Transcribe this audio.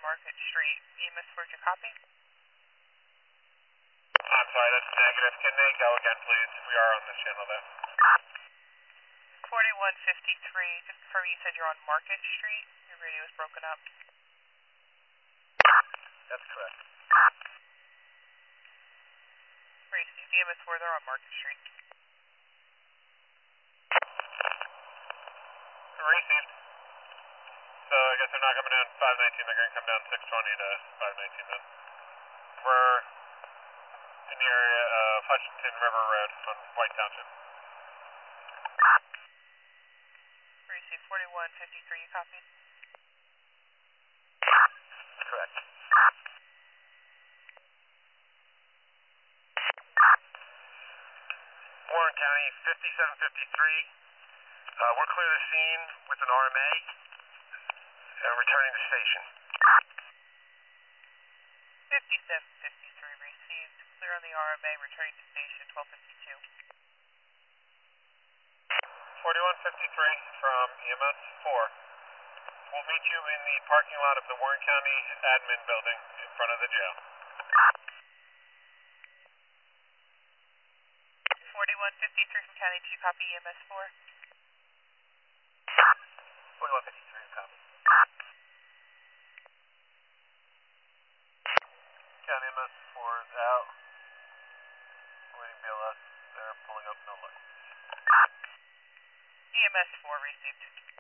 Market Street. EMS 4, did you copy? I'm sorry, that's negative. Can they go again, please? We are on this channel, though. 4153, just before you said you're on Market Street. Your radio was broken up. That's correct. Received. EMS 4, they're on Market Street. Received. So I guess they're not coming down 519, they're going to come down 620 to 519 then. We're in the area of Hutchinson River Road on White Township. Received. 4153, you copy? Correct. Warren County, 5753. We're clear the scene with an RMA and returning to station. 5753 received. Clear on the RMA, returning to station 1252. 4153 from EMS 4. We'll meet you in the parking lot of the Warren County Admin Building in front of the jail. 4153 from County, did you copy EMS 4? 4153, copy. County EMS 4 is out. Waiting BLS. They're pulling up no lights. EMS 4 received.